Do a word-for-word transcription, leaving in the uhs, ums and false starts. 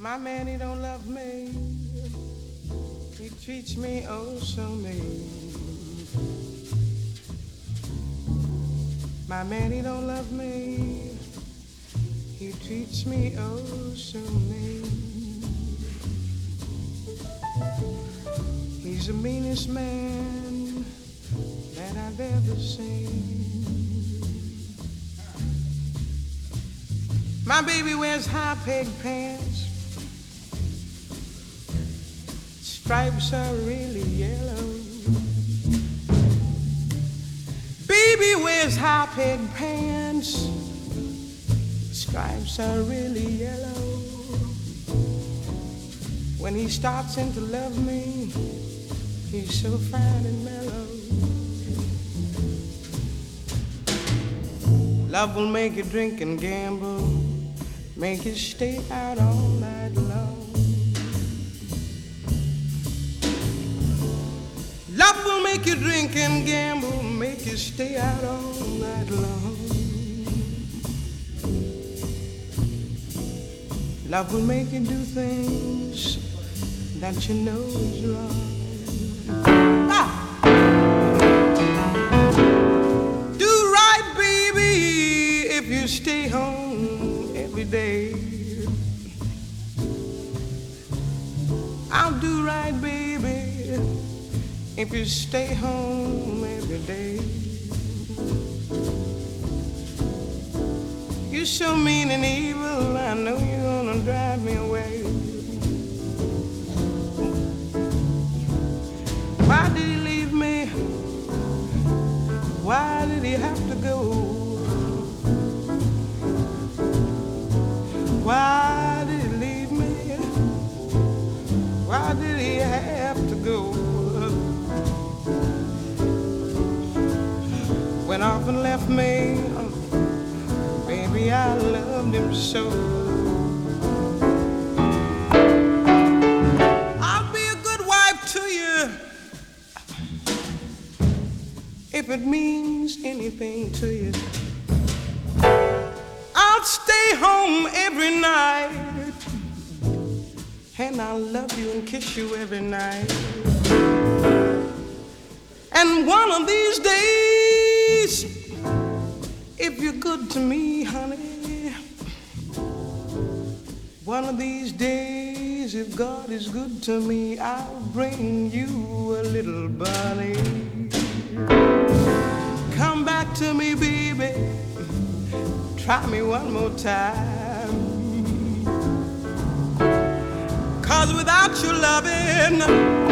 My man, he don't love me. He treats me oh so mean. My man, he don't love me. He treats me oh so mean. He's the meanest man that I've ever seen. My baby wears high peg pants. Stripes are really yellow. Baby wears high peg pants. Stripes are really yellow. When he starts in to love me, he's so fine and mellow. Love will make you drink and gamble, make you stay out all night long. Love will make you drink and gamble, make you stay out all night long. Love will make you do things that you know is wrong. Ah! Do right, baby, if you stay home every day. I'll do right, baby, if you stay home every day. You're so mean and evil, I know you're gonna drive me away. Why did he leave me? Why did he have to go? Why did he leave me? Why did he have to go? Went off and left me. Baby, I loved him so. I'll be a good wife to you if it means anything to you. I'll stay home every night and I'll love you and kiss you every night. And one of these days, if you're good to me, honey, one of these days, if God is good to me, I'll bring you a little bunny. Come back to me, baby, try me one more time. 'Cause without your loving,